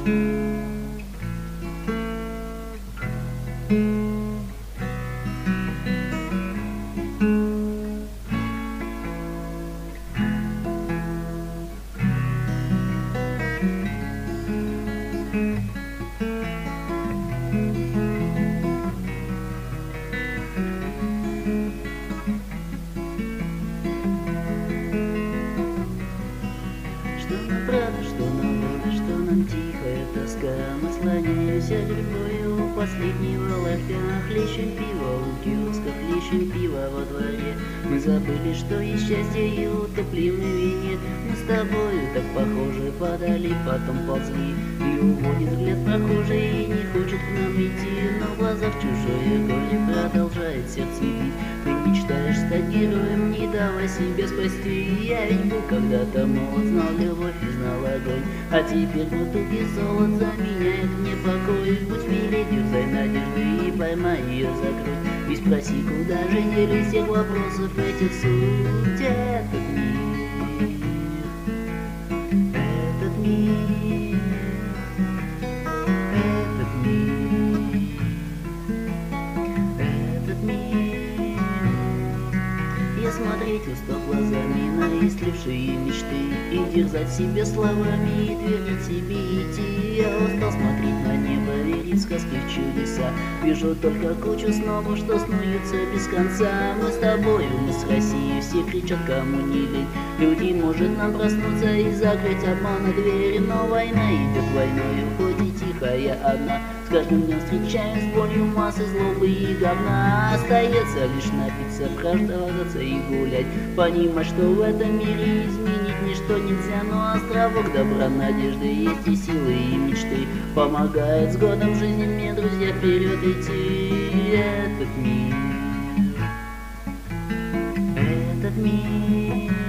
Правда, что нам воле, что нам тихая тоска. Мы слоняемся любовью у последнего ларька. Хлещем пиво у киоска, хлещем пиво во дворе. Мы забыли, что есть счастье и утопли в вине. Мы с тобою так похожи, падали, потом ползли. И уводит взгляд прохожий, и не хочет к нам идти. Но в глазах чужое горе продолжает сердце бить. Ты мечтаешь стать героем, не давай себя спасти. Я ведь был когда-то молод, знал любовь и знал огонь. А теперь бутылки золот заменяют мне покой. Будь милей, дерзай надежды и поймай ее за грудь. И спроси, куда же делись всех вопросов этих суть. Этот мир, этот мир, этот мир, этот мир. Я смотреть устал глазами на истлевшие мечты и дерзать себе словами и твердить себе идти. Я устал смотреть на небо, верить в сказки, в чудеса. Вижу только кучу снова, что снуются без конца. Мы с тобою, мы с Россией, все кричат, кому не лень. Люди, может нам проснуться и закрыть обмана двери. Но война идет войною, хоть и тихая одна. С каждым днем встречаем с болью массы злобы и говна. Остается лишь напиться, прохлаждаться и гулять. Понимать, что в этом мире изменить ничто нельзя. Но островок добра, надежды есть и силы, и мечты. Помогает с годом жизни мне, друзья, вперед идти. Этот мир, этот мир.